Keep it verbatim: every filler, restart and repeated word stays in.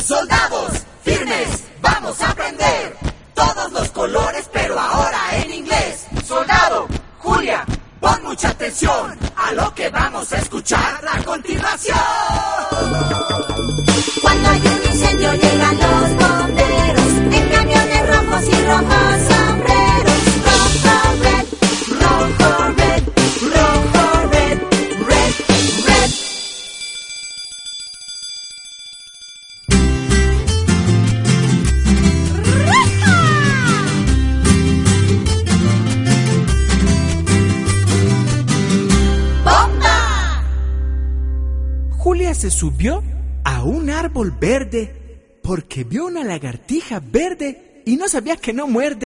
Soldados, firmes, vamos a aprender todos los colores, pero ahora en inglés. Soldado, Julia, pon mucha atención a lo que vamos a escuchar a continuación. Cuando hay un incendio llegan los bomberos en camiones rojos y rojos sombreros. Rojo, red, rojo, red, rojo, red, red, red. ¡Bomba! Julia se subió a un árbol verde porque vio una lagartija verde y no sabía que no muerde.